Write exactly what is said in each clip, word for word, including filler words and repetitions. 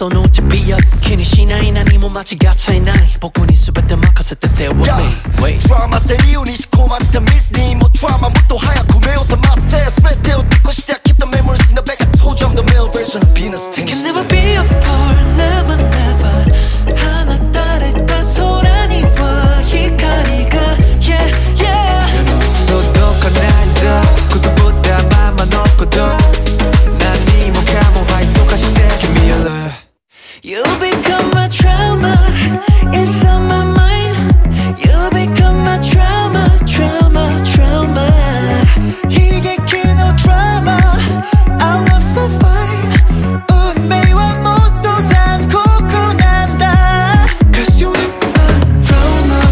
そのうちビアス気にしない何も間違っちゃいない僕に全て任せて Stay with me Wait トラウマせ理由に仕込まれたミスにもトラウマもっと早く目を覚ませ全てを託して Keep the memories in the back I told you I'm the male version of penis We can never be apart Never never 하나 따를 때 소란이 와光が Yeah yeah 똑똑한 나이다 구슬보다 맘만 없거든 난 네 몸 감옥 똑같이 때 Give me your love You become my trauma Inside my mind You become my trauma Trauma trauma 이게 kino drama Our love so fine 운명과 모두 삼고 난다 Cause you in my trauma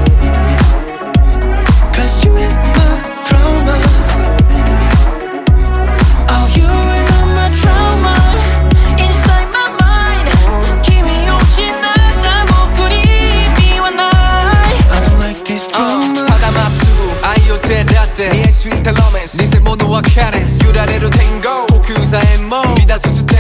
Cause you in my trauma Oh you in my trauma Inside my mind君없이 날다 못 그리미와 날 I don't like this trauma ただまっすぐ愛を手だって見えすぎたロマンス偽物はカレンスゆられる天候呼吸さえも乱すステ